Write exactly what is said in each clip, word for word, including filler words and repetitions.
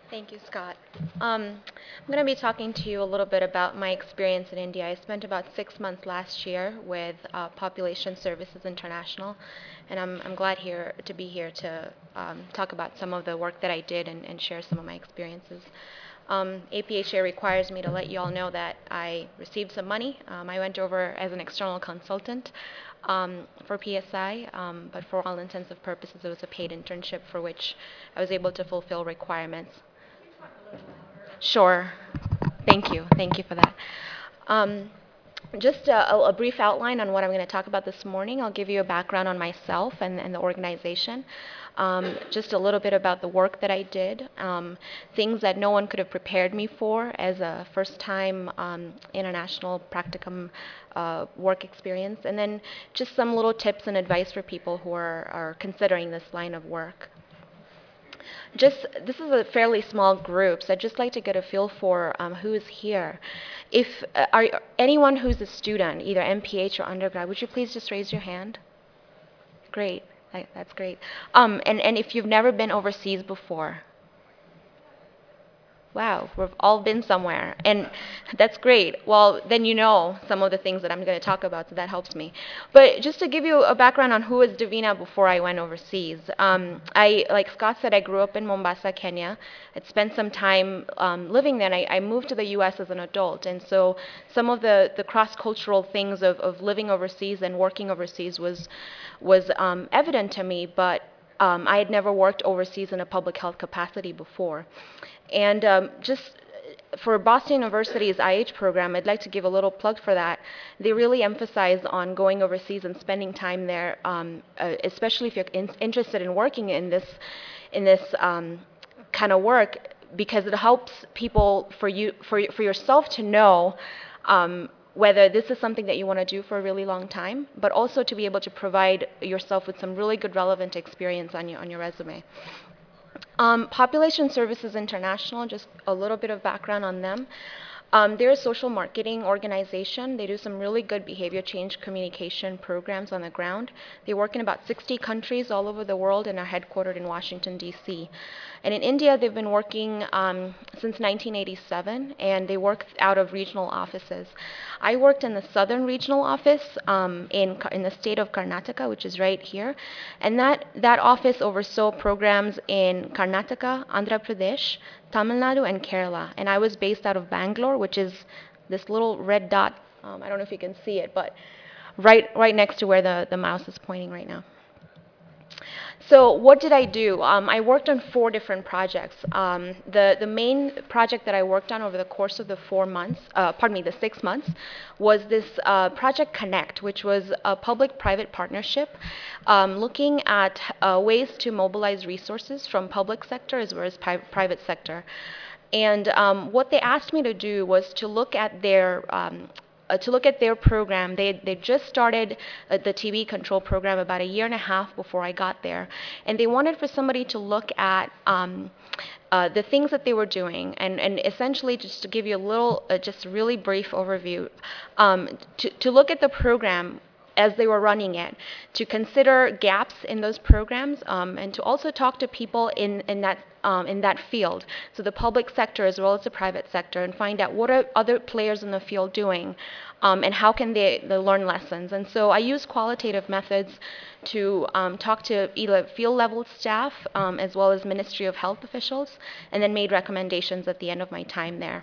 Thank you, Scott. Um, I'm going to be talking to you a little bit about my experience in India. I spent about six months last year with uh, Population Services International, and I'm, I'm glad here to be here to um, talk about some of the work that I did and, and share some of my experiences. Um, A P H A requires me to let you all know that I received some money. Um, I went over as an external consultant um, for P S I, um, but for all intents and purposes, it was a paid internship for which I was able to fulfill requirements. Sure. Thank you. Thank you for that. Um, just a, a brief outline on what I'm going to talk about this morning. I'll give you a background on myself and, and the organization. Um, just a little bit about the work that I did, um, things that no one could have prepared me for as a first-time um, international practicum uh, work experience, and then just some little tips and advice for people who are, are considering this line of work. Just this is a fairly small group, so I'd just like to get a feel for um, who is here. If uh, are anyone who's a student, either M P H or undergrad, would you please just raise your hand? Great, That- that's great. Um, and and if you've never been overseas before, wow, we've all been somewhere, and that's great. Well, then you know some of the things that I'm going to talk about, so that helps me. But just to give you a background on who was Davina before I went overseas, um, I, like Scott said, I grew up in Mombasa, Kenya. I'd spent some time um, living there, and I, I moved to the U S as an adult, and so some of the, the cross-cultural things of, of living overseas and working overseas was was um, evident to me, but um, I had never worked overseas in a public health capacity before. And um, just for Boston University's I H program, I'd like to give a little plug for that. They really emphasize on going overseas and spending time there, um, uh, especially if you're in- interested in working in this, in this um, kind of work, because it helps people for you, for for yourself to know. Um, whether this is something that you want to do for a really long time, but also to be able to provide yourself with some really good relevant experience on your on your resume. Um, Population Services International, just a little bit of background on them. Um, they're a social marketing organization. They do some really good behavior change communication programs on the ground. They work in about sixty countries all over the world and are headquartered in Washington, D C. And in India, they've been working um, since nineteen eighty-seven, and they work out of regional offices. I worked in the southern regional office um, in, in the state of Karnataka, which is right here. And that, that office oversaw programs in Karnataka, Andhra Pradesh, Tamil Nadu, and Kerala. And I was based out of Bangalore, which is this little red dot. Um, I don't know if you can see it, but right, right next to where the, the mouse is pointing right now. So what did I do? Um, I worked on four different projects. Um, the the main project that I worked on over the course of the four months, uh, pardon me, the six months, was this uh, Project Connect, which was a public-private partnership um, looking at uh, ways to mobilize resources from public sector as well as pri- private sector. And um, what they asked me to do was to look at their um, uh, to look at their program. They they just started uh, the T B control program about a year and a half before I got there, and they wanted for somebody to look at um, uh, the things that they were doing, and and essentially just to give you a little, uh, just a really brief overview, um, to to look at the program as they were running it, to consider gaps in those programs, um, and to also talk to people in, in that um, in that field, so the public sector as well as the private sector, and find out what are other players in the field doing, um, and how can they, they learn lessons. And so I use qualitative methods to um, talk to either field level staff um, as well as Ministry of Health officials, and then made recommendations at the end of my time there.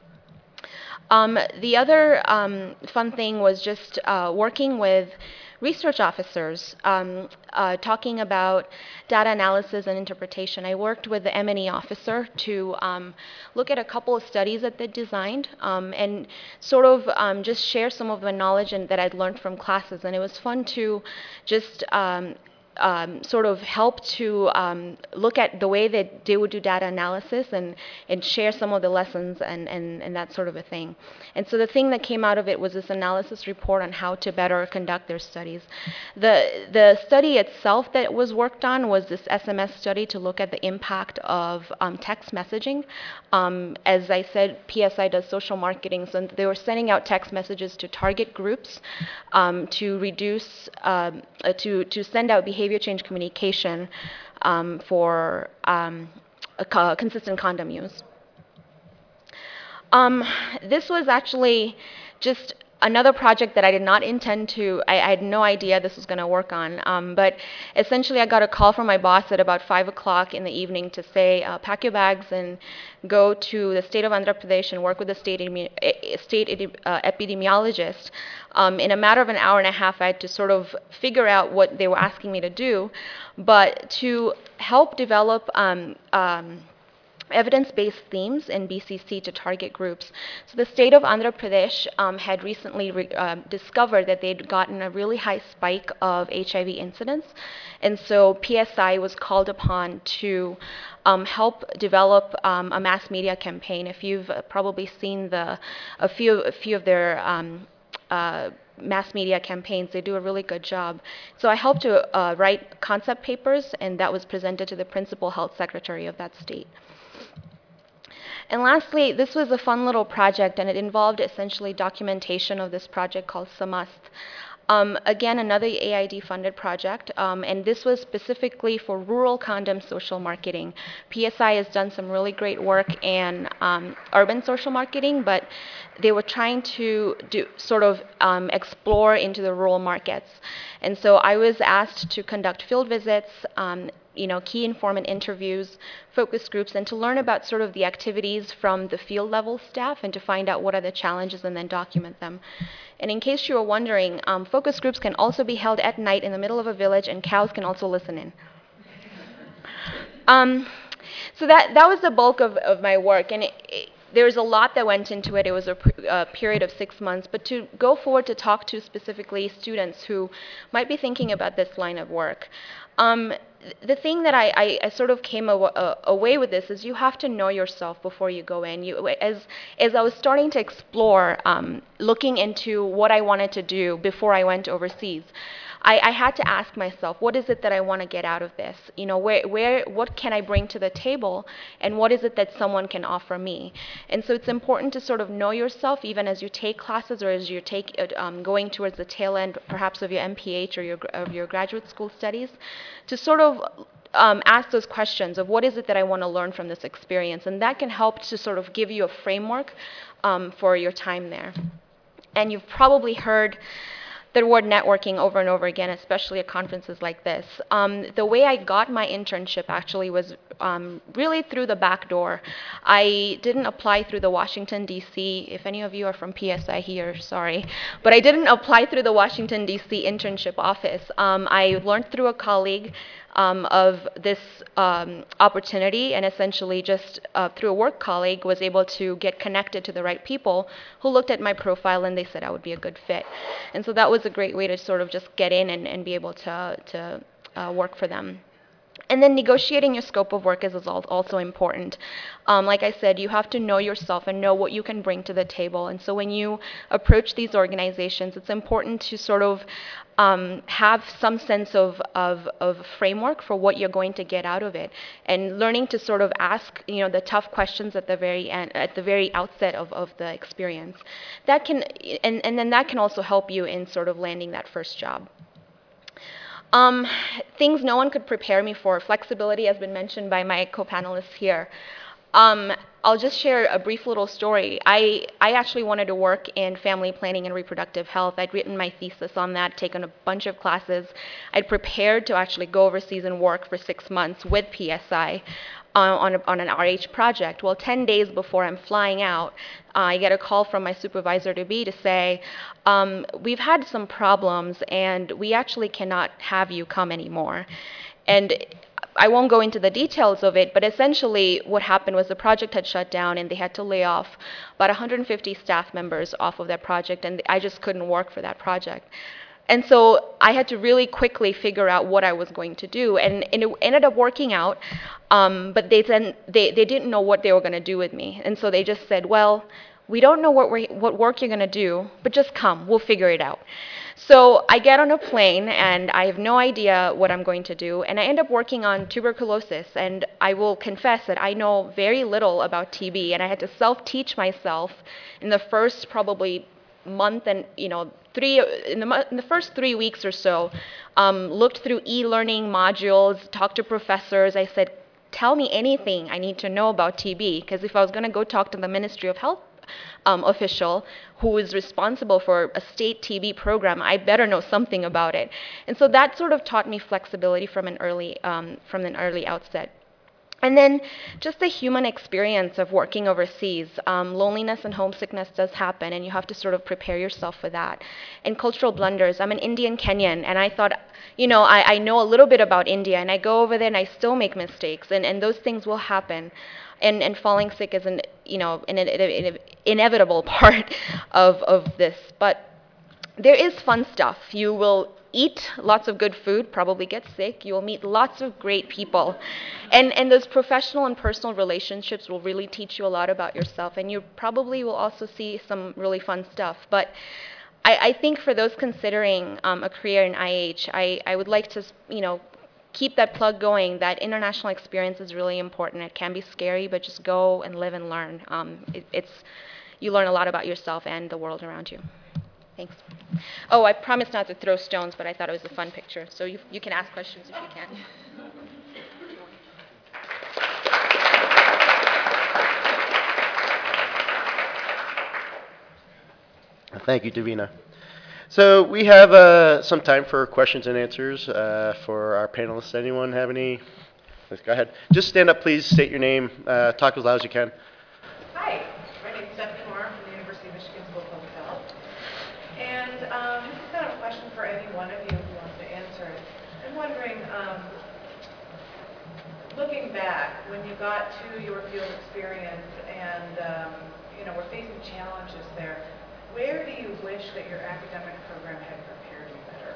Um, the other um, fun thing was just uh, working with research officers, um, uh, talking about data analysis and interpretation. I worked with the M and E officer to um, look at a couple of studies that they designed, um, and sort of um, just share some of the knowledge and, that I'd learned from classes. And it was fun to just um, um, sort of help to um, look at the way that they would do data analysis, and, and share some of the lessons, and, and, and that sort of a thing. And so the thing that came out of it was this analysis report on how to better conduct their studies. The, the study itself that was worked on was this S M S study to look at the impact of um, text messaging. Um, as I said, P S I does social marketing, so they were sending out text messages to target groups um, to reduce, um, uh, to, to send out behavior change communication um, for um, co- consistent condom use. Um, this was actually just another project that I did not intend to, I, I had no idea this was going to work on. Um, but essentially, I got a call from my boss at about five o'clock in the evening to say, uh, pack your bags and go to the state of Andhra Pradesh and work with the state, state uh, epidemiologist. Um, in a matter of an hour and a half, I had to sort of figure out what they were asking me to do, but to help develop um, um, evidence-based themes in B C C to target groups. So the state of Andhra Pradesh um, had recently re- uh, discovered that they'd gotten a really high spike of H I V incidents, and so P S I was called upon to um, help develop um, a mass media campaign. If you've uh, probably seen the a few a few of their um, uh, mass media campaigns, they do a really good job. So I helped to uh, write concept papers, and that was presented to the principal health secretary of that state. And lastly, this was a fun little project, and it involved essentially documentation of this project called Samast. Um, again, another A I D-funded project, um, and this was specifically for rural condom social marketing. P S I has done some really great work in um, urban social marketing, but they were trying to do sort of um, explore into the rural markets. And so I was asked to conduct field visits, um, you know, key informant interviews, focus groups, and to learn about sort of the activities from the field level staff and to find out what are the challenges and then document them. And in case you were wondering, um, focus groups can also be held at night in the middle of a village, and cows can also listen in. Um, so that, that was the bulk of, of my work, and it, it, there was a lot that went into it. It was a, a period of six months, but to go forward to talk to specifically students who might be thinking about this line of work. Um, the thing that I, I, I sort of came aw uh, away with this is you have to know yourself before you go in. You, as, as I was starting to explore, um, looking into what I wanted to do before I went overseas, I, I had to ask myself, what is it that I want to get out of this? You know, where, where, what can I bring to the table, and what is it that someone can offer me? And so it's important to sort of know yourself, even as you take classes or as you're take, um, going towards the tail end, perhaps of your M P H or your, of your graduate school studies, to sort of Um, ask those questions of what is it that I want to learn from this experience, and that can help to sort of give you a framework um, for your time there. And you've probably heard the word networking over and over again, especially at conferences like this. Um, the way I got my internship actually was um, really through the back door. I didn't apply through the Washington, D C If any of you are from P S I here, sorry. But I didn't apply through the Washington, D C internship office. Um, I learned through a colleague Um, of this um, opportunity, and essentially just uh, through a work colleague was able to get connected to the right people who looked at my profile and they said I would be a good fit. And so that was a great way to sort of just get in and, and be able to, to uh, work for them. And then negotiating your scope of work is also important. Um, like I said, you have to know yourself and know what you can bring to the table. And so when you approach these organizations, it's important to sort of um, have some sense of, of, of framework for what you're going to get out of it, and learning to sort of ask, you know, the tough questions at the very end, at the very outset of, of the experience. That can, and, and then that can also help you in sort of landing that first job. Um, things no one could prepare me for. Flexibility has been mentioned by my co-panelists here. Um, I'll just share a brief little story. I, I actually wanted to work in family planning and reproductive health. I'd written my thesis on that, taken a bunch of classes. I'd prepared to actually go overseas and work for six months with P S I uh, on, a, on an R H project. Well, ten days before I'm flying out, uh, I get a call from my supervisor-to-be to say, um, we've had some problems and we actually cannot have you come anymore. And I won't go into the details of it, but essentially what happened was the project had shut down and they had to lay off about one hundred fifty staff members off of that project, and I just couldn't work for that project. And so I had to really quickly figure out what I was going to do, and, and it ended up working out, um, but they, then, they, they didn't know what they were going to do with me. And so they just said, well, we don't know what, we're, what work you're going to do, but just come, we'll figure it out. So I get on a plane, and I have no idea what I'm going to do, and I end up working on tuberculosis, and I will confess that I know very little about T B, and I had to self-teach myself in the first probably month and, you know, three, in the, in the first three weeks or so, um, looked through e-learning modules, talked to professors. I said, tell me anything I need to know about T B, because if I was going to go talk to the Ministry of Health um, official who is responsible for a state T B program, I better know something about it. And so that sort of taught me flexibility from an early um, from an early outset. And then just the human experience of working overseas. Um, loneliness and homesickness does happen, and you have to sort of prepare yourself for that. And cultural blunders. I'm an Indian Kenyan, and I thought, you know, I, I know a little bit about India, and I go over there and I still make mistakes, and, and those things will happen. And, and falling sick is an, you know, an, an, an inevitable part of, of this. But there is fun stuff. You will eat lots of good food, probably get sick. You will meet lots of great people. And, and those professional and personal relationships will really teach you a lot about yourself. And you probably will also see some really fun stuff. But I, I think for those considering um, a career in I H, I, I would like to, you know, keep that plug going, that international experience is really important. It can be scary, but just go and live and learn. Um, it, it's, you learn a lot about yourself and the world around you. Thanks. Oh, I promised not to throw stones, but I thought it was a fun picture. So you, you can ask questions if you can. Thank you, Davina. So we have uh, some time for questions and answers uh, for our panelists. Anyone have any? Let's go ahead. Just stand up, please. State your name. Uh, talk as loud as you can. Hi, my name is Stephanie Moore from the University of Michigan School of Public Health. And um, this is kind of a question for any one of you who wants to answer it. I'm wondering, um, looking back, when you got to your field experience and um, you know, we're facing challenges there, where do you wish that your academic program had prepared you better?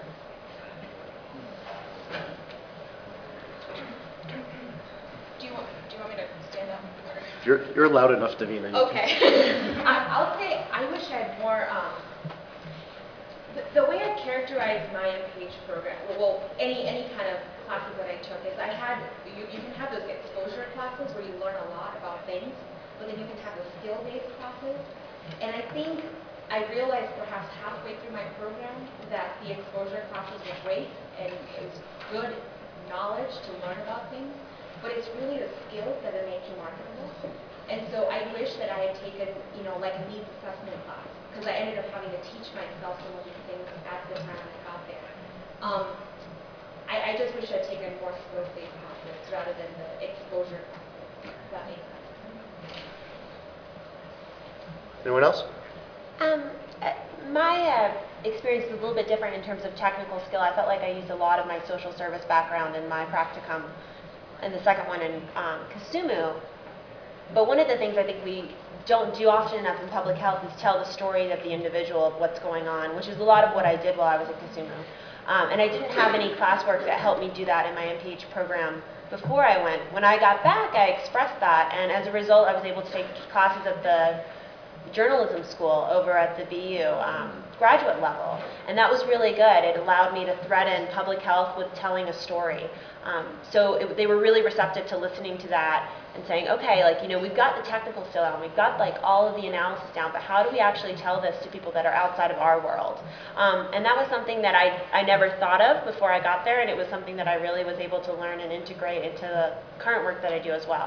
Do you want, do you want me to stand up? You're, you're loud enough, Davina. Okay. I, I'll say I wish I had more, um, the, the way I characterize my M P H program, well, any, any kind of classes that I took is I had, you, you can have those exposure classes where you learn a lot about things, but then you can have the skill-based classes. And I think I realized perhaps halfway through my program that the exposure classes were great and it was good knowledge to learn about things, but it's really the skills that will make you marketable. And so I wish that I had taken, you know, like a needs assessment class, because I ended up having to teach myself some of these things at the time I got there. Um, I, I just wish I'd taken more skills-based classes rather than the exposure classes, if that makes sense. Anyone else? Um, uh, my uh, experience was a little bit different in terms of technical skill. I felt like I used a lot of my social service background in my practicum, and the second one in um, Kisumu. But one of the things I think we don't do often enough in public health is tell the stories of the individual of what's going on, which is a lot of what I did while I was at Kisumu. Um, and I didn't have any classwork that helped me do that in my M P H program before I went. When I got back, I expressed that, and as a result, I was able to take classes at the journalism school over at the B U um, graduate level, and that was really good. It allowed me to thread in public health with telling a story. Um, so it, they were really receptive to listening to that and saying, okay, like, you know, we've got the technical still down, we've got like all of the analysis down, but how do we actually tell this to people that are outside of our world? Um, and that was something that I, I never thought of before I got there, and it was something that I really was able to learn and integrate into the current work that I do as well.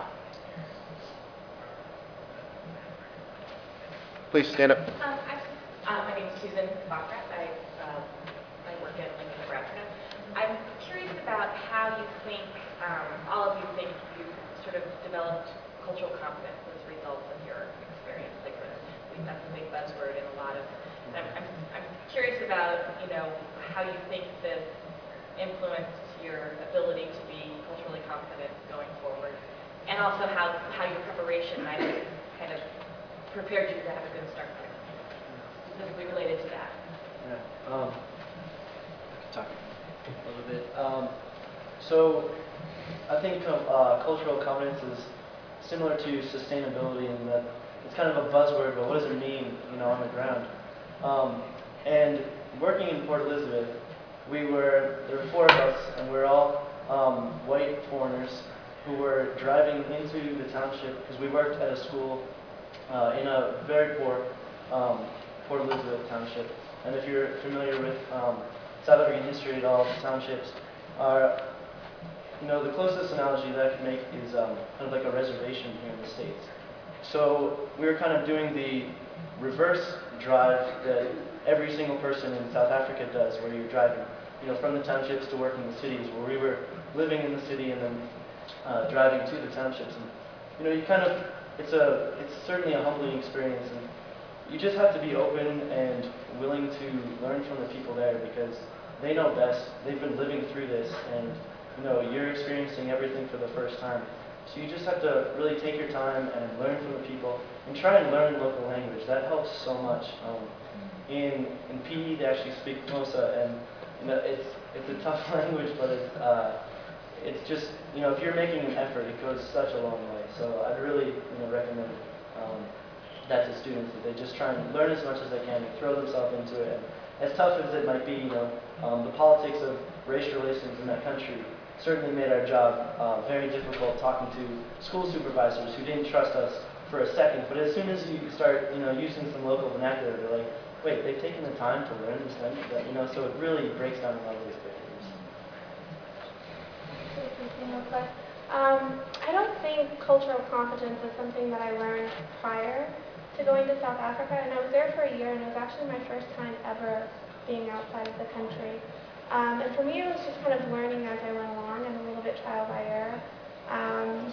Please stand up. Um, I, uh, my name is Susan Bachrat. I, uh, I work at Lincoln, Nebraska. I'm curious about how you think, um, all of you think you sort of developed cultural competence as a result of your experience. Like, uh, I think that's a big buzzword in a lot of, I'm, I'm, I'm curious about, you know, how you think this influenced your ability to be culturally competent going forward, and also how, how your preparation might have kind of prepared you to have a good start there, specifically related to that. Yeah, um, I can talk a little bit. Um, so I think um, uh, cultural competence is similar to sustainability in that it's kind of a buzzword, but what does it mean, you know, on the ground? Um, and working in Port Elizabeth, we were, there were four of us, and we were all um, white foreigners who were driving into the township, because we worked at a school Uh, in a very poor um, Port Elizabeth township. And if you're familiar with um, South African history at all, the townships are you know, the closest analogy that I can make is um, kind of like a reservation here in the States. So we were kind of doing the reverse drive that every single person in South Africa does, where you're driving, you know, from the townships to work in the cities, where we were living in the city and then uh, driving to the townships. And, you know, you kind of, it's a, it's certainly a humbling experience, and you just have to be open and willing to learn from the people there, because they know best. They've been living through this, and you know, you're experiencing everything for the first time. So you just have to really take your time and learn from the people, and try and learn local language. That helps so much. Um, in in P E, they actually speak Xhosa, and you know, it's it's a tough language, but it's uh, it's just, you know, if you're making an effort, it goes such a long way. So I'd really, you know, recommend um, that to students, that they just try and learn as much as they can and throw themselves into it. And as tough as it might be, you know, um, the politics of race relations in that country certainly made our job uh, very difficult, talking to school supervisors who didn't trust us for a second. But as soon as you start, you know, using some local vernacular, they're like, wait, they've taken the time to learn this language, you know, so it really breaks down a lot of these barriers. Real quick. Um, I don't think cultural competence is something that I learned prior to going to South Africa, and I was there for a year, and it was actually my first time ever being outside of the country. Um, and for me, it was just kind of learning as I went along and a little bit trial by error. Um,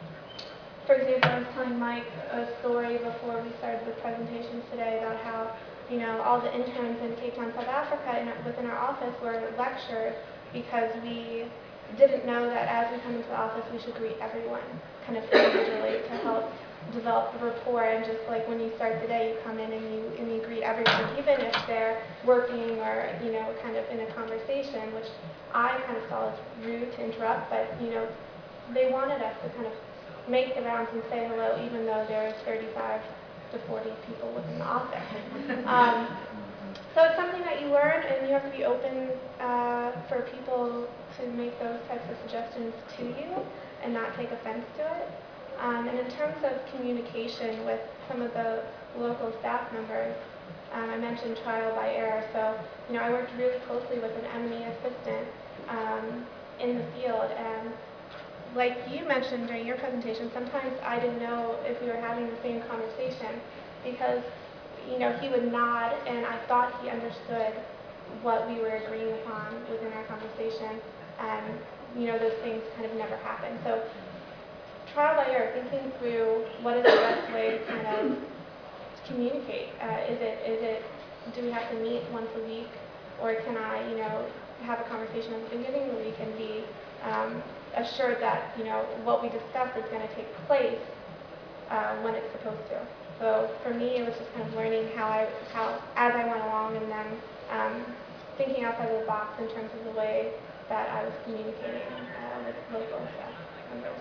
for example, I was telling Mike a story before we started the presentations today about how, you know, all the interns in Cape Town, South Africa, in, within our office were lectured because we didn't know that as we come into the office, we should greet everyone kind of individually to help develop the rapport. And just like when you start the day, you come in and you and you greet everyone, even if they're working or, you know, kind of in a conversation, which I kind of saw as rude to interrupt, but, you know, they wanted us to kind of make the rounds and say hello, even though there's thirty-five to forty people within the office. Um, So it's something that you learn, and you have to be open uh, for people to make those types of suggestions to you and not take offense to it. Um, and in terms of communication with some of the local staff members, um, I mentioned trial by error. So, you know, I worked really closely with an M and E assistant um, in the field, and like you mentioned during your presentation, sometimes I didn't know if we were having the same conversation because, you know, he would nod, and I thought he understood what we were agreeing upon within our conversation, and, you know, those things kind of never happen. So trial by error, thinking through what is the best way to kind of communicate. Uh, is it, is it, do we have to meet once a week, or can I, you know, have a conversation at the beginning of the week and be um, assured that, you know, what we discuss is going to take place uh, when it's supposed to. So for me, it was just kind of learning how I, how as I went along, and then um, thinking outside of the box in terms of the way that I was communicating uh, with local staff members.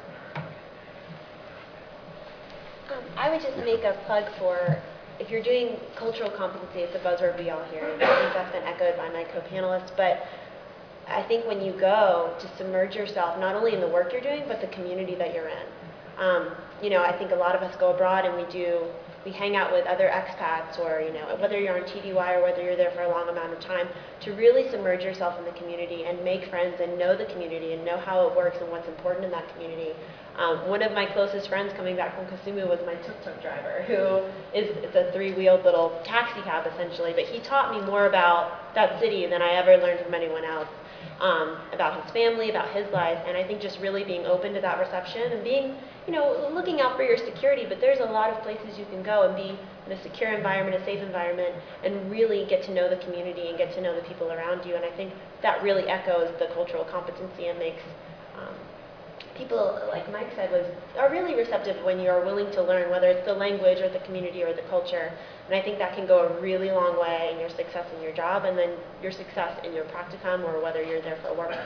Um, I would just make a plug for, if you're doing cultural competency, it's a buzzword we all hear, and I think that's been echoed by my co-panelists, but I think when you go, to submerge yourself not only in the work you're doing, but the community that you're in. Um, you know, I think a lot of us go abroad and we do, we hang out with other expats, or, you know, whether you're on T D Y or whether you're there for a long amount of time, to really submerge yourself in the community and make friends and know the community and know how it works and what's important in that community. Um, one of my closest friends coming back from Kisumu was my tuk-tuk driver, who is, it's a three-wheeled little taxi cab essentially, but he taught me more about that city than I ever learned from anyone else. Um, about his family, about his life, and I think just really being open to that reception and being, you know, looking out for your security, but there's a lot of places you can go and be in a secure environment, a safe environment, and really get to know the community and get to know the people around you, and I think that really echoes the cultural competency and makes um, people, like Mike said, was are really receptive when you are willing to learn, whether it's the language or the community or the culture. And I think that can go a really long way in your success in your job, and then your success in your practicum, or whether you're there for work.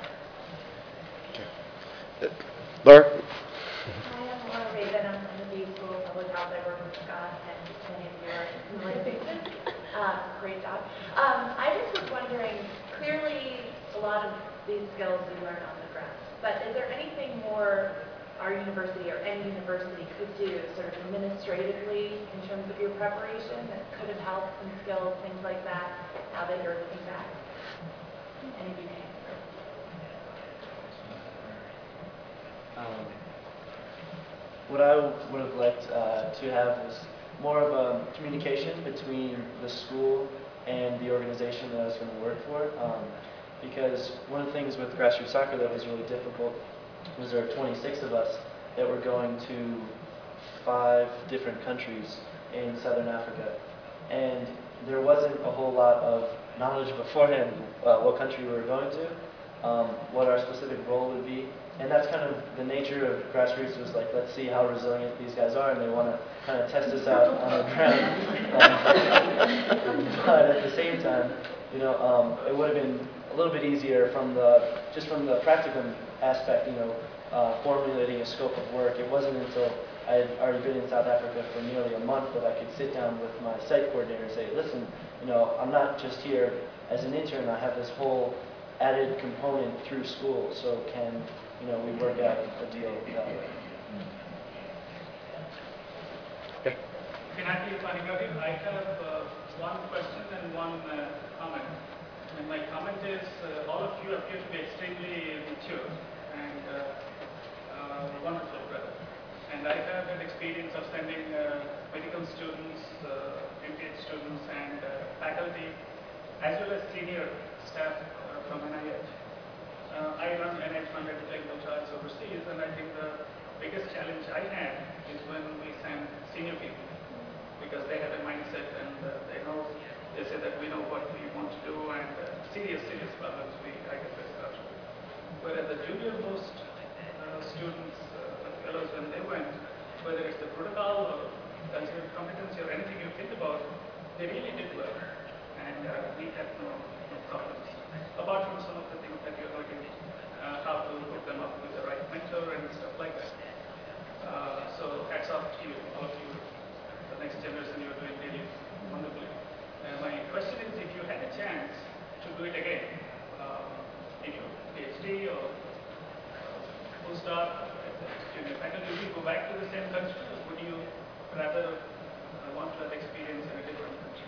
Okay. Laura? Hi, I'm Laura Raven. I'm from the B School of Public Health. I work with Scott, and many of you are familiar faces. Um, great job. Um, I just was wondering, clearly a lot of these skills you learn on the ground, but is there anything more our university or any university could do sort of administratively in terms of your preparation that could have helped some skills, things like that, now that you're looking back? Any of you can? Um, what I would have liked uh, to have was more of a communication between the school and the organization that I was going to work for. Um, because one of the things with grassroots soccer that was really difficult was there were twenty-six of us that were going to five different countries in Southern Africa. And there wasn't a whole lot of knowledge beforehand uh, what country we were going to, um, what our specific role would be. And that's kind of the nature of grassroots, was like, let's see how resilient these guys are, and they want to kind of test us out on the ground. Um, but at the same time, you know, um, it would have been a little bit easier from the, just from the practicum aspect, you know, uh, formulating a scope of work. It wasn't until I had already been in South Africa for nearly a month that I could sit down with my site coordinator and say, listen, you know, I'm not just here as an intern, I have this whole added component through school, so can, you know, we work out a deal that way. Okay. Pinaki Panigari, I have uh, one question and one uh, comment. And my comment is, uh, all of you appear to be extremely mature and uh, uh, wonderful, brother. And I have an experience of sending uh, medical students, uh, M P H students, and uh, faculty, as well as senior staff uh, from N I H. Uh, I run N I H-funded clinical trials overseas, and I think the biggest challenge I had is when we send senior people, because they have a mindset and uh, they know, they say that we know what we want to do, and uh, serious, serious problems we I get this out. Whereas the junior most uh, students, uh, fellows, when they went, whether it's the protocol or cultural competency or anything you think about, they really did well, and uh, we had no, no problems. Apart from some of the things that you're learning, uh, how to hook them up with the right mentor and stuff like that. Uh, so hats off to you, all of you, the next generation. You're doing really wonderfully. Uh, my question is, if you had a chance to do it again, uh, in your PhD or uh, postdoc, junior faculty, would you go back to the same country, or would you rather uh, want to have experience in a different country?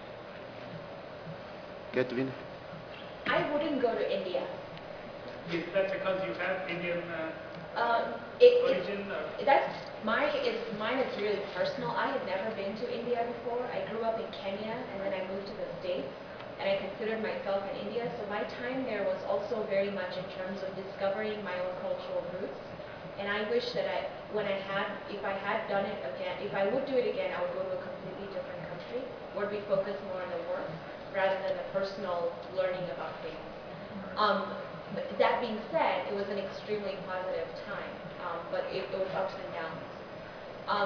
Good, Davina. I wouldn't go to India. Is that because you have Indian uh, Um, it, origin? Or? it, that's mine is mine is really personal. I had never been to India before. I grew up in Kenya, and then I moved to the States, and I considered myself an India. So my time there was also very much in terms of discovering my own cultural roots. And I wish that I, when I had, if I had done it again, if I would do it again, I would go to a completely different country, where we focus more on the work rather than the personal learning about things. Um, but that being said, it was an extremely positive time, um, but it, it was ups and downs. Um,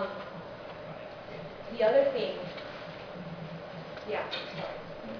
the other thing, yeah, sorry.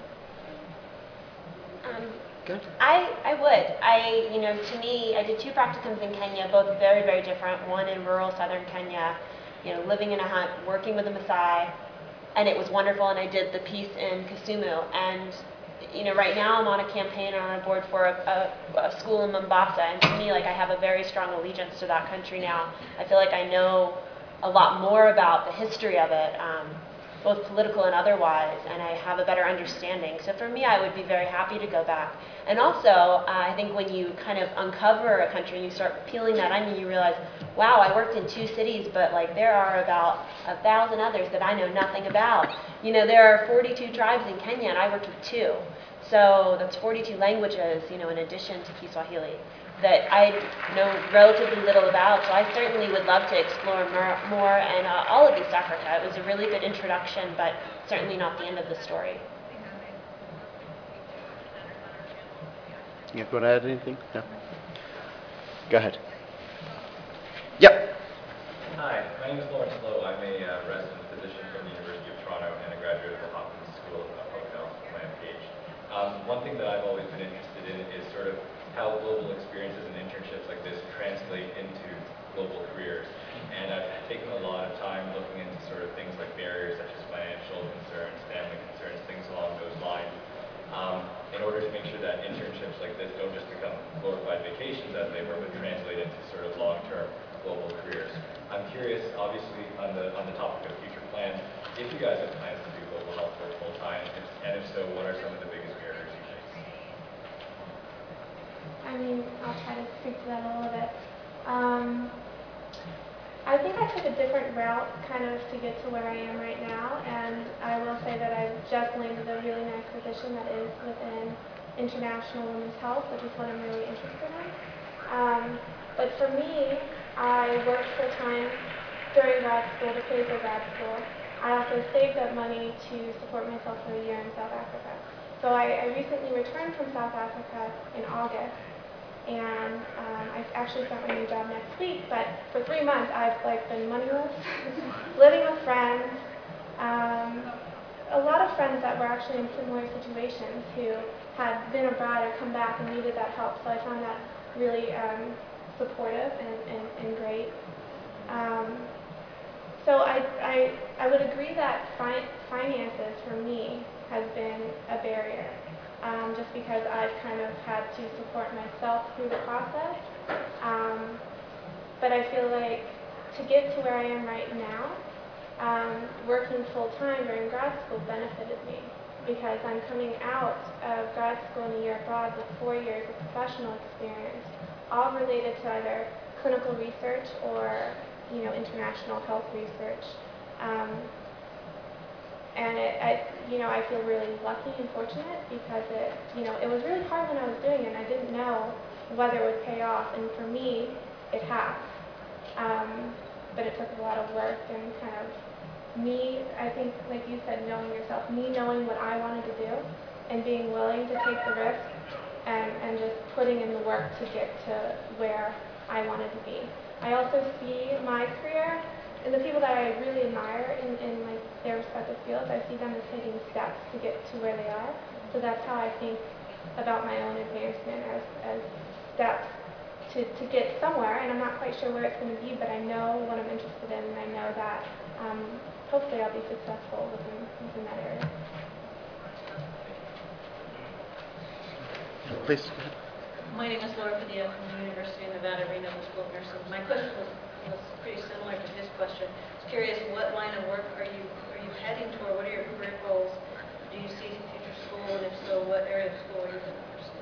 Um, Good. I, I would. I, you know, to me, I did two practicums in Kenya, both very, very different. One in rural southern Kenya, you know, living in a hut, working with the Maasai, and it was wonderful. And I did the piece in Kisumu. And, you know, right now I'm on a campaign and on a board for a, a, a school in Mombasa. And to me, like, I have a very strong allegiance to that country now. I feel like I know a lot more about the history of it, um, both political and otherwise, and I have a better understanding. So for me, I would be very happy to go back. And also, uh, I think when you kind of uncover a country and you start peeling that onion, you realize, wow, I worked in two cities, but like there are about a thousand others that I know nothing about. You know, there are forty-two tribes in Kenya, and I worked with two. So that's forty-two languages, you know, in addition to Kiswahili, that I know relatively little about. So I certainly would love to explore more, more and uh, all of East Africa. It was a really good introduction, but certainly not the end of the story. You want to add anything? No? Go ahead. Yep. Hi, my name is Lawrence Lowe. I'm a uh, resident physician from the University of Toronto and a graduate of the Hopkins School of Public Health, my M P H. Um, one thing that I've always been interested in is sort of how global experiences and internships like this translate into global careers. And I've taken a lot of time looking into sort of things like barriers such as financial concerns, family concerns, things along those lines, um, in order to make sure that internships like this don't just become glorified vacations as they were, but translate into sort of long-term global careers. I'm curious, obviously, on the on the topic of future plans, if you guys have plans to do global health work full-time, and if so, what are some of the biggest barriers you face? I mean, I'll try to speak to that a little bit. Um, I think I took a different route kind of to get to where I am right now, and I will say that I've just landed a really nice position that is within international women's health, which is what I'm really interested in. Um, but for me, I worked full-time during grad school to pay for grad school. I also saved up money to support myself for a year in South Africa. So I, I recently returned from South Africa in August, and um, I actually start my new job next week, but for three months I've like been moneyless, living with friends, um, a lot of friends that were actually in similar situations who had been abroad or come back and needed that help, so I found that really um, supportive and, and, and great. Um, so I, I, I would agree that fi finances for me has been a barrier. Um, just because I've kind of had to support myself through the process. Um, but I feel like to get to where I am right now, um, working full-time during grad school benefited me because I'm coming out of grad school in a year abroad with four years of professional experience, all related to either clinical research or you know, international health research. Um, And it, I, you know, I feel really lucky and fortunate because it, you know, it was really hard when I was doing it. And I didn't know whether it would pay off, and for me, it has. Um, but it took a lot of work and kind of me. I think, like you said, knowing yourself, me knowing what I wanted to do, and being willing to take the risk, and and just putting in the work to get to where I wanted to be. I also see my career. And the people that I really admire in, in like their respective fields, I see them as taking steps to get to where they are. So that's how I think about my own advancement as, as steps to, to get somewhere. And I'm not quite sure where it's going to be, but I know what I'm interested in, and I know that um, hopefully I'll be successful within, within that area. Please. My name is Laura Padilla from the University of Nevada, Reno School of Nursing. My question was, was pretty similar to his question. I was curious, what line of work are you are you heading toward? What are your career goals? Do you see future school, and if so, what area of school are you going to pursue?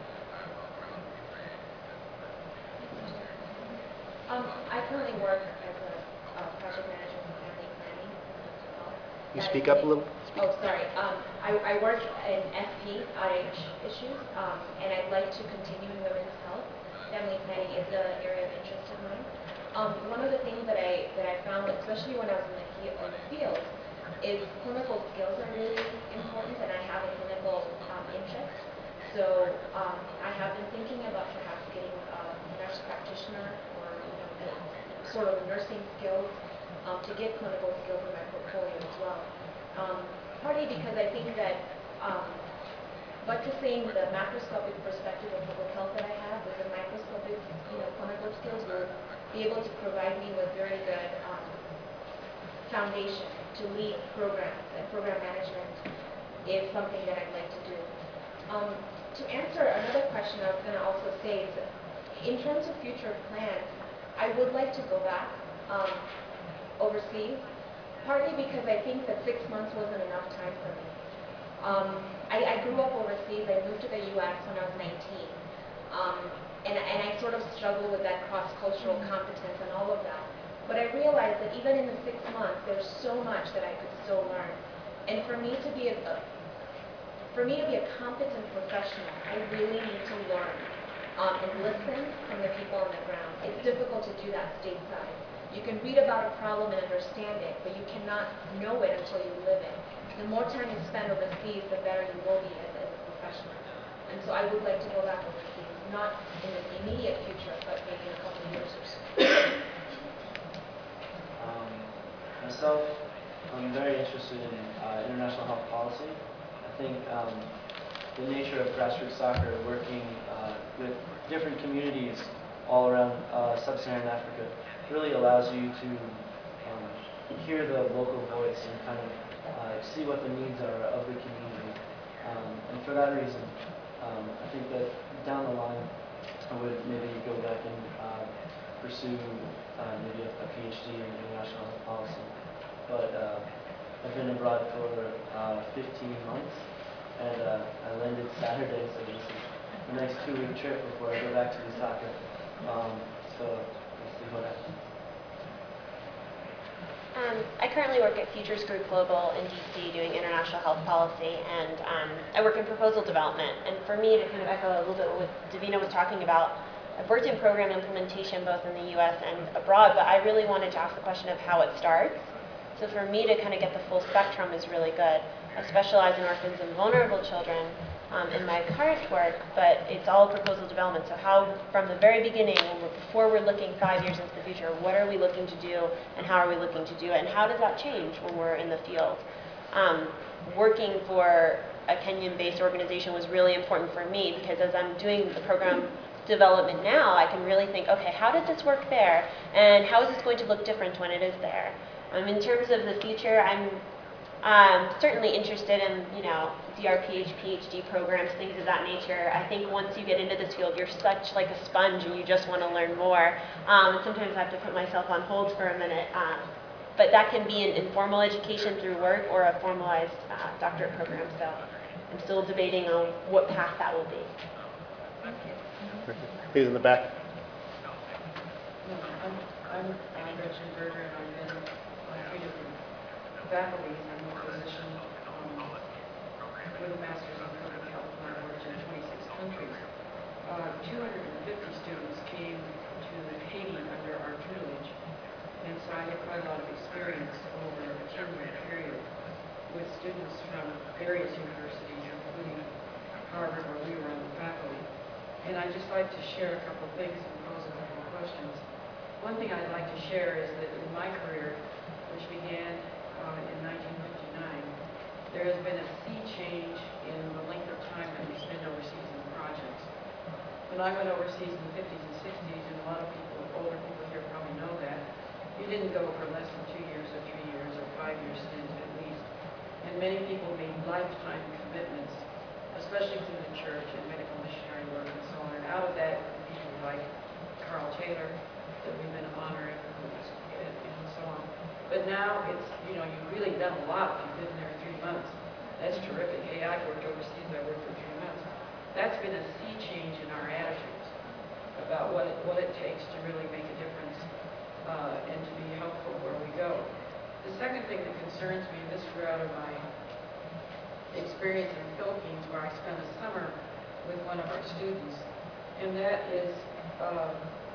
Um, I currently work as a uh, project manager for family planning. You That speak is up a in- little. Oh, sorry. Um, I, I work in F P, R H issues, um, and I'd like to continue in women's health. Family planning is an area of interest of mine. Um, one of the things that I that I found, especially when I was in the, he in the field, is clinical skills are really important, and I have a clinical um, interest. So um, I have been thinking about perhaps getting a nurse practitioner or you know, a, sort of nursing skills um, to get clinical skills in my portfolio as well. Um, partly because I think that um, buttressing the macroscopic perspective of public health that I have with the microscopic, you know, clinical skills will be able to provide me with very good um, foundation to lead programs, and program management is something that I'd like to do. Um, to answer another question I was going to also say is, in terms of future plans, I would like to go back um, overseas, partly because I think that six months wasn't enough time for me. Um, I, I grew up overseas. I moved to the U S when I was nineteen. Um, and, and I sort of struggled with that cross-cultural competence and all of that. But I realized that even in the six months, there's so much that I could still learn. And for me to be a, a for me to be a competent professional, I really need to learn um, and listen from the people on the ground. It's difficult to do that stateside. You can read about a problem and understand it, but you cannot know it until you live it. The more time you spend overseas, the better you will be as, as a professional. And so I would like to go back overseas, not in the immediate future, but maybe in a couple of years or so. Um, myself, I'm very interested in uh, international health policy. I think um, the nature of grassroots soccer, working uh, with different communities all around uh, sub-Saharan Africa, really allows you to um, hear the local voice and kind of uh, see what the needs are of the community. Um, and for that reason, um, I think that down the line, I would maybe go back and uh, pursue uh, maybe a, a PhD in international health policy. But uh, I've been abroad for uh, fifteen months, and uh, I landed Saturday, so this is the next two-week trip before I go back to do soccer. Um, so we'll see what happens. Um, I currently work at Futures Group Global in D C doing international health policy, and um, I work in proposal development. And for me, to kind of echo a little bit what Davina was talking about, I've worked in program implementation both in the U S and abroad, but I really wanted to ask the question of how it starts. So for me to kind of get the full spectrum is really good. I specialize in orphans and vulnerable children um, in my current work, but it's all proposal development. So how, from the very beginning, when we're, before we're looking five years into the future, what are we looking to do and how are we looking to do it, and how does that change when we're in the field? Um, working for a Kenyan-based organization was really important for me because as I'm doing the program development now, I can really think, okay, how did this work there, and how is this going to look different when it is there? Um, in terms of the future, I'm um, certainly interested in, you know, D R P H, PhD programs, things of that nature. I think once you get into this field, you're such like a sponge and you just want to learn more. Um, and sometimes I have to put myself on hold for a minute. Um, but that can be an informal education through work or a formalized uh, doctorate program. So I'm still debating on what path that will be. Please in the back. I'm, I'm, I'm Gretchen Berger, and I've been on three different faculties. I'm a physician um, with a master's in public health, and I've worked in twenty-six countries. Uh, two hundred fifty students came to Haiti under our tutelage, and so I had quite a lot of experience over a ten-year period with students from various universities, including Harvard, where we were on the faculty. And I'd just like to share a couple of things and pose a couple of questions. One thing I'd like to share is that in my career, which began uh, in nineteen fifty-nine, there has been a sea change in the length of time that we spend overseas in projects. When I went overseas in the fifties and sixties, and a lot of people, older people here probably know that, you didn't go for less than two years or three years or five years stint at least. And many people made lifetime commitments, especially through the church and medical missionary work and so on. And out of that, people like Carl Taylor, that we've been honoring, and so on. But now it's, you know, you've really done a lot if you've been there three months. That's terrific. Hey, I've worked overseas, I worked for three months. That's been a sea change in our attitudes about what it, what it takes to really make a difference uh, and to be helpful where we go. The second thing that concerns me, and this grew out of my experience in the Philippines, where I spent a summer with one of our students, and that is uh,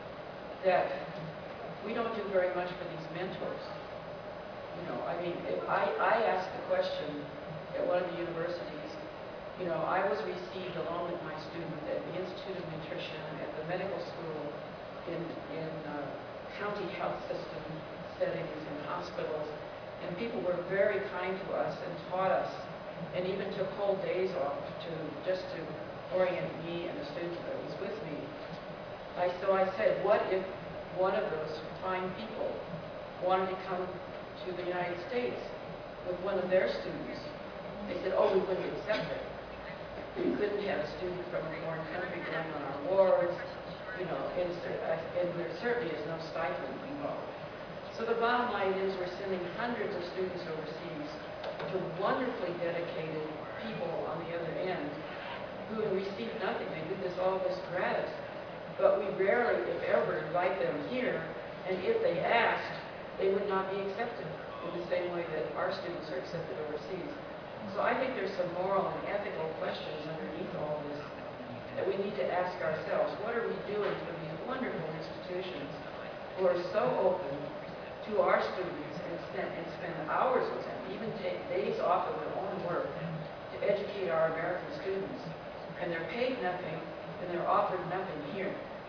that we don't do very much for these mentors. You know, I mean, if I, I asked the question at one of the universities, you know, I was received along with my student at the Institute of Nutrition, at the medical school, in, in uh, county health system settings, in hospitals, and people were very kind to us and taught us, and even took whole days off to just to orient me and the student that was with me. I, so I said, what if one of those fine people wanted to come to the United States with one of their students? They said, oh, we wouldn't accept it. We couldn't have a student from a foreign country going on our wards, you know, and, and there certainly is no stipend involved. So the bottom line is we're sending hundreds of students overseas to wonderfully dedicated people on the other end who receive nothing. They do this all this gratis. But we rarely, if ever, invite them here, and if they asked, they would not be accepted in the same way that our students are accepted overseas. So I think there's some moral and ethical questions underneath all this that we need to ask ourselves. What are we doing for these wonderful institutions who are so open to our students and spend, and spend hours with them, even take days off of their own work to educate our American students, and they're paid nothing and they're offered nothing here?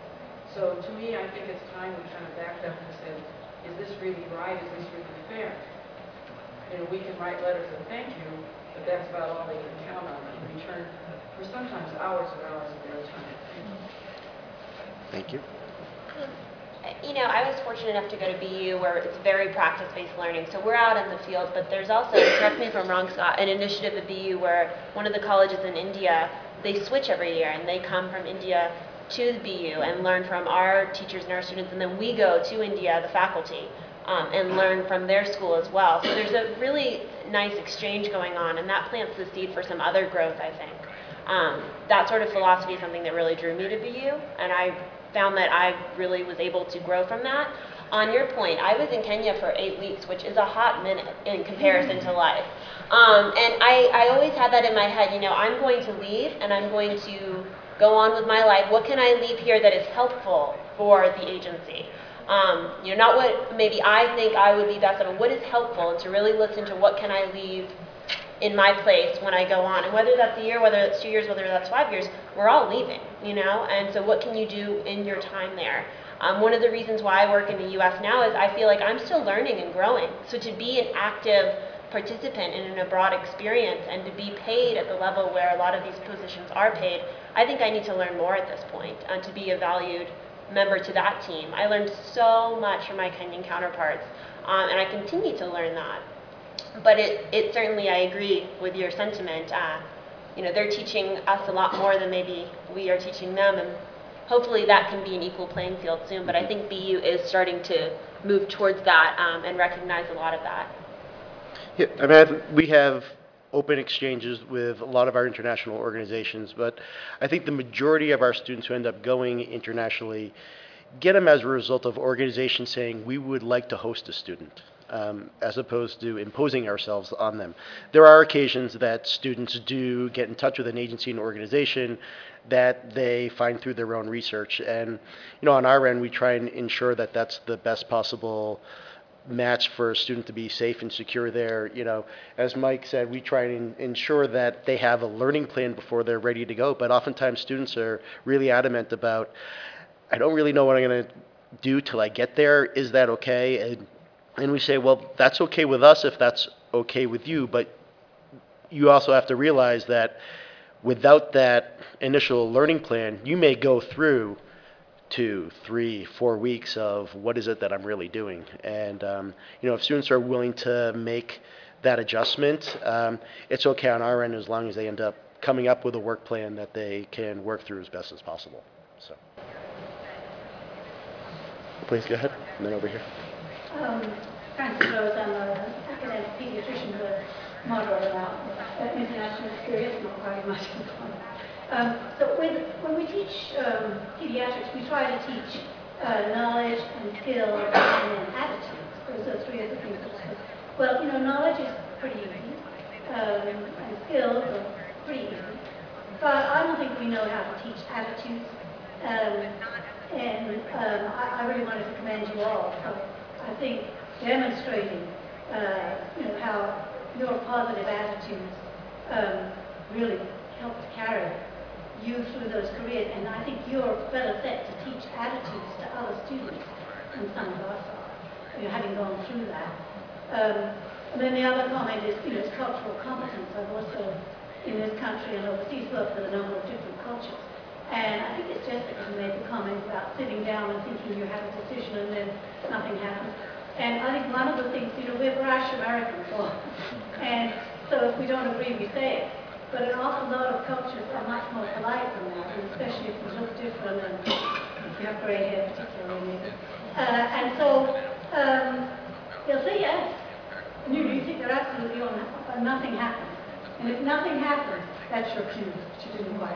So to me, I think it's time we kind of backed up and said, is this really right? Is this really fair? You know, we can write letters of thank you, but that's about all they can count on in return for sometimes hours and hours of their time. Thank you. You know, I was fortunate enough to go to B U where it's very practice-based learning. So we're out in the field, but there's also, correct me if I'm wrong, Scott, an initiative at B U where one of the colleges in India, they switch every year and they come from India to the B U and learn from our teachers and our students, and then we go to India, the faculty, um, and learn from their school as well. So there's a really nice exchange going on, and that plants the seed for some other growth, I think. Um, that sort of philosophy is something that really drew me to B U, and I found that I really was able to grow from that. on your point, I was in Kenya for eight weeks, which is a hot minute in comparison to life. Um, and I, I always had that in my head, you know, I'm going to leave and I'm going to go on with my life. What can I leave here that is helpful for the agency? Um, you know, not what maybe I think I would be best at, but what is helpful, and to really listen to what can I leave in my place when I go on. And whether that's a year, whether that's two years, whether that's five years, we're all leaving, you know? And so what can you do in your time there? Um, one of the reasons why I work in the U S now is I feel like I'm still learning and growing. So to be an active participant in an abroad experience and to be paid at the level where a lot of these positions are paid, I think I need to learn more at this point and to be a valued member to that team. I learned so much from my Kenyan counterparts, um, and I continue to learn that. But it, it certainly, I agree with your sentiment. Uh, you know, they're teaching us a lot more than maybe we are teaching them, and hopefully that can be an equal playing field soon. But I think B U is starting to move towards that um, and recognize a lot of that. Yeah, I mean, I th- we have open exchanges with a lot of our international organizations, but I think the majority of our students who end up going internationally get them as a result of organizations saying, we would like to host a student, um, as opposed to imposing ourselves on them. There are occasions that students do get in touch with an agency and organization that they find through their own research. And, you know, on our end, we try and ensure that that's the best possible match for a student to be safe and secure there. You know, as Mike said, we try and ensure that they have a learning plan before they're ready to go. But oftentimes students are really adamant about, I don't really know what I'm going to do till I get there. Is that okay? And, and we say, well, that's okay with us if that's okay with you. But you also have to realize that without that initial learning plan, you may go through two, three, four weeks of what is it that I'm really doing. And, um, you know, if students are willing to make that adjustment, um, it's okay on our end as long as they end up coming up with a work plan that they can work through as best as possible. So, please go ahead, and then over here. Um, Frances Rose, I'm an academic pediatrician who model about uh, international experience, not very much in fun. Um, so with, when we teach um, pediatrics, we try to teach uh, knowledge and skill and then attitudes. Those are three of the things that I, well, you know, knowledge is pretty easy, um, and skills are pretty easy. But I don't think we know how to teach attitudes. Um, and um, I, I really wanted to commend you all for, I think, demonstrating, uh, you know, how your positive attitudes um, really helped carry you through those careers, and I think you're better set to teach attitudes to other students than some of us are, you know, having gone through that. Um, and then the other comment is, you know, it's cultural competence. I've also, in this country and overseas, worked with a number of different cultures. And I think it's Jessica who made the comment about sitting down and thinking you have a decision and then nothing happens. And I think one of the things, you know, we're brash Americans, all, and so if we don't agree, we say it. But an awful lot of cultures are much more polite than that, and especially if you look different and if you have grey hair particularly maybe. Uh, and so um, they'll say yes. And you, you think they're absolutely on, but nothing happens. And if nothing happens, that's your cue that you didn't quite.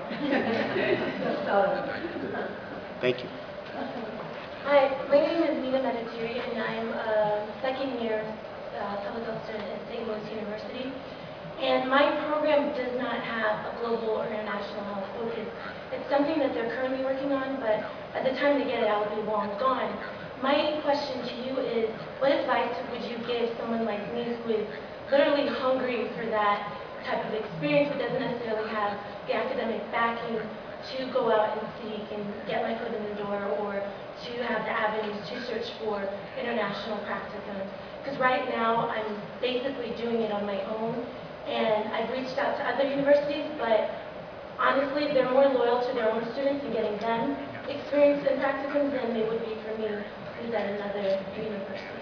so, Thank you. Hi, my name is Nina Metatiri, and I'm a second year uh, public health student at Saint Louis University. And my program does not have a global or international health focus. It's something that they're currently working on, but by the time they get it, I'll be long gone. My question to you is, what advice would you give someone like me who is literally hungry for that type of experience but doesn't necessarily have the academic backing to go out and seek and get my foot in the door, or to have the avenues to search for international practicums? Because right now, I'm basically doing it on my own. And I've reached out to other universities, but honestly, they're more loyal to their own students and getting them experience in practicums than they would be for me, who's at another university.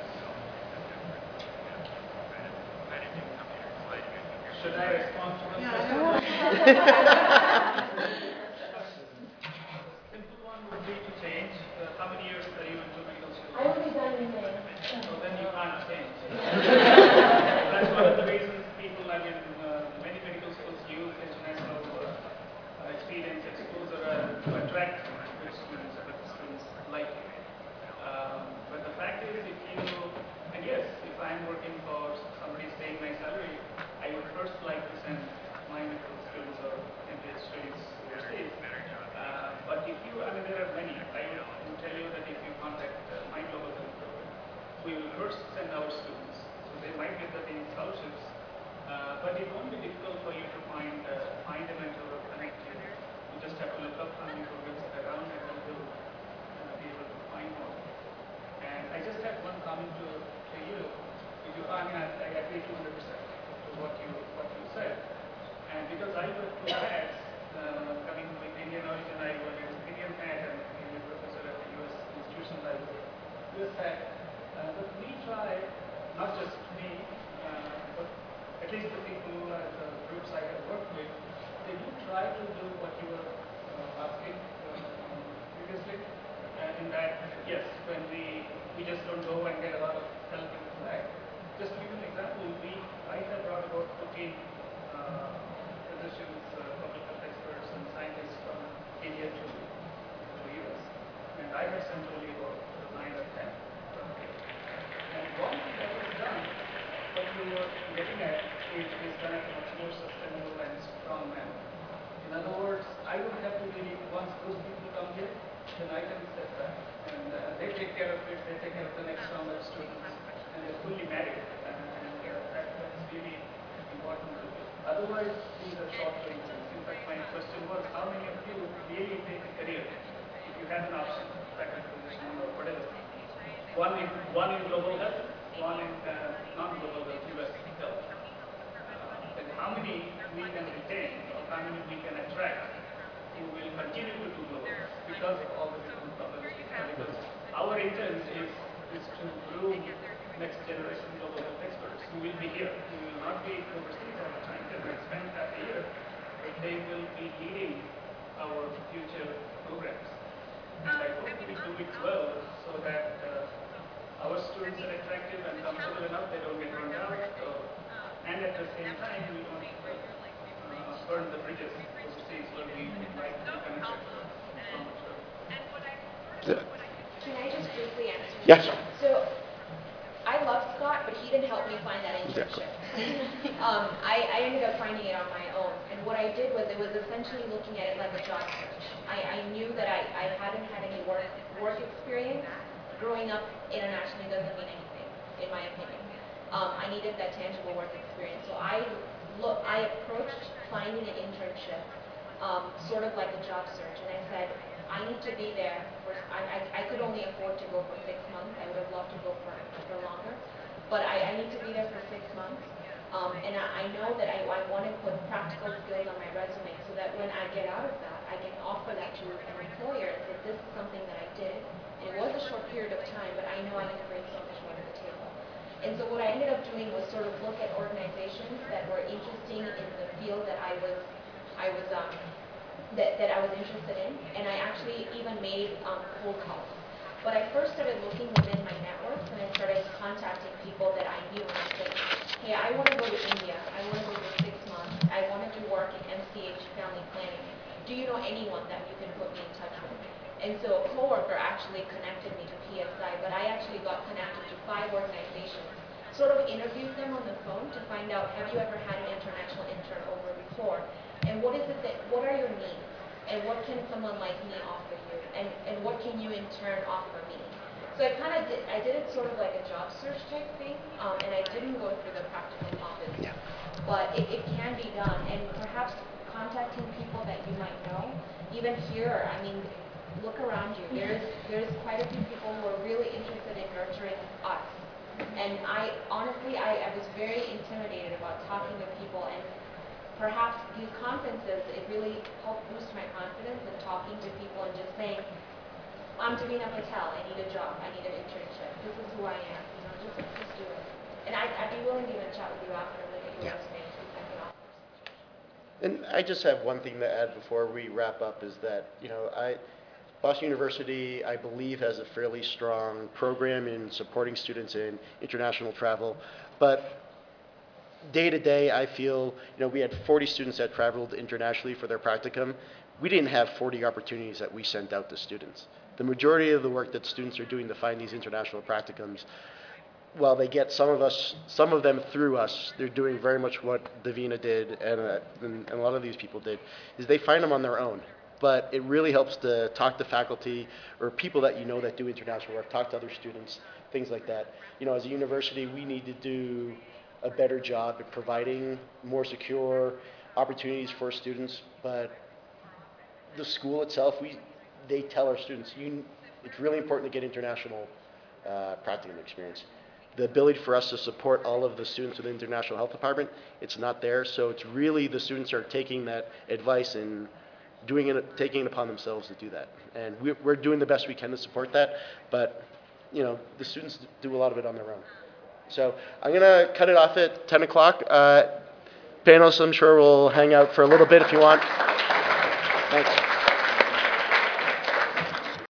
Should I respond to this question? Simple one would be to change. Uh, how many years are you into medical school? I will be done in May. So then you can't change. That's one of the reasons people, I mean, uh, many medical schools use international uh, experience, exposure uh, to attract good students, but students like it. Um, but the get the these scholarships, uh, but it won't be difficult for you to find uh, find a mentor or connect you. You just have to look up how many programs are around and then you'll uh, be able to find more. And I just have one comment to, to you. If you I mean, I, I agree two hundred percent to what you what you said. And because I wear two hats, uh, coming with Indian origin, I wear an Indian hat and being a professor at the U S institution, I wear U S hat. Uh, but we try, not just me, uh, but at least the people, uh, the groups I have worked with, they do try to do what you were uh, asking uh, previously. Uh, in that, yes, when we we just don't go and get a lot of help in the back. Just to give you an example, we I have brought about fourteen uh, physicians, uh, public health experts, and scientists from India to to U S, and I have sent only about nine or ten. And one thing that was done, what you were getting at, it is done at a much more sustainable and strong manner. In other words, I don't have to really, once those people come here, then I can step back. And uh, they take care of it, they take care of the next round of students, and they're fully married. And, and uh, that, that's really important to do. Otherwise, these are short-term things. In fact, my question was, how many of you really take a career if you have an option, faculty position or whatever? One in, one in global health, one in uh, non-global health, U S health. Uh, and how many we can retain, or how many we can attract who will continue to do global health because of all the different problems. Because our intent is, is to groom next generation global health experts who will be here, who will not be overseas all the time. They will spend half a year, but they will be leading our future programs. And I hope we do it well so that uh, our students are attractive and comfortable enough, they don't get run out. So, and at the same time, we don't uh, burn the bridges overseas where we would like to be connected so much. Can I just briefly answer? Yes. So, I love Scott, but he didn't help me find that internship. um, I, I ended up finding it on my own. And what I did was, it was essentially looking at it like a job search. I, I knew that I, I hadn't had any work, work experience. Growing up internationally doesn't mean anything, in my opinion. Um, I needed that tangible work experience. So I, look, I approached finding an internship um, sort of like a job search. And I said, I need to be there. For, I, I, I could only afford to go for six months. I would have loved to go for, for longer. But I, I need to be there for six months. Um, and I, I know that I, I want to put practical skills on my resume so that when I get out of that, I can offer that to an employer and say, this is something that I did. It was a short period of time, but I know I can bring so much more to the table. And so what I ended up doing was sort of look at organizations that were interesting in the field that I was, I was, um, that, that I was interested in, and I actually even made um, cold calls. But I first started looking within my networks, and I started contacting people that I knew and said, hey, I want to go to India. I want to go for six months. I want to do work in M C H family planning. Do you know anyone that you can put me in touch with? And so a coworker actually connected me to P S I, but I actually got connected to five organizations, sort of interviewed them on the phone to find out, have you ever had an international intern over before? And what is it that, what are your needs? And what can someone like me offer you? And, and what can you in turn offer me? So I kind of did, I did it sort of like a job search type thing, um, and I didn't go through the practical competency. Yeah. But it, it can be done, and perhaps contacting people that you might know, even here, I mean, look around you. There's there's quite a few people who are really interested in nurturing us. And I honestly, I, I was very intimidated about talking to people, and perhaps these conferences, it really helped boost my confidence in talking to people and just saying, I'm Davina Patel, I need a job, I need an internship, this is who I am, you know, just, just do it. And I'd, I'd be willing to even chat with you after and look at your resume and see if I can offer. And I just have one thing to add before we wrap up is that, you know, I, Boston University, I believe, has a fairly strong program in supporting students in international travel. But day to day, I feel, you know, we had forty students that traveled internationally for their practicum. We didn't have forty opportunities that we sent out to students. The majority of the work that students are doing to find these international practicums, while they get some of us, some of them through us, they're doing very much what Davina did and, uh, and, and a lot of these people did, is they find them on their own. But it really helps to talk to faculty or people that you know that do international work, talk to other students, things like that. You know, as a university, we need to do a better job at providing more secure opportunities for students. But the school itself, we they tell our students, you, it's really important to get international uh, practicum experience. The ability for us to support all of the students with the International Health Department, it's not there. So it's really the students are taking that advice and doing it, taking it upon themselves to do that. And we're, we're doing the best we can to support that. But, you know, the students do a lot of it on their own. So I'm going to cut it off at ten o'clock. Uh, panelists, I'm sure, will hang out for a little bit if you want. Thanks.